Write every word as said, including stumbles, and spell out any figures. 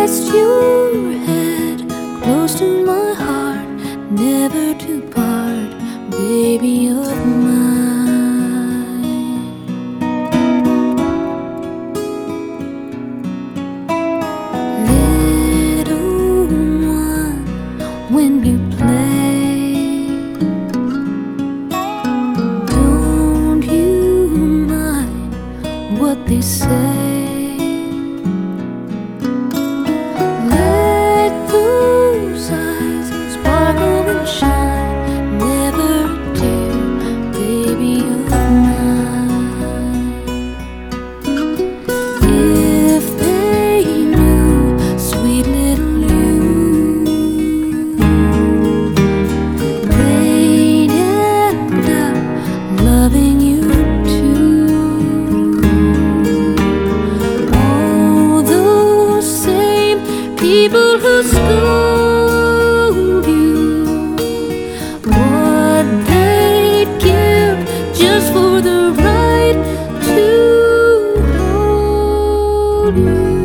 rest your head close to my heart, never to part, baby of mine. Little one, when you play, don't you mind what they say? Let those eyes sparkle and shine, never dim, baby of mine. If they knew, sweet little you, they'd end up loving you too. All those same people who scold you, what they'd give just for the right to hold you.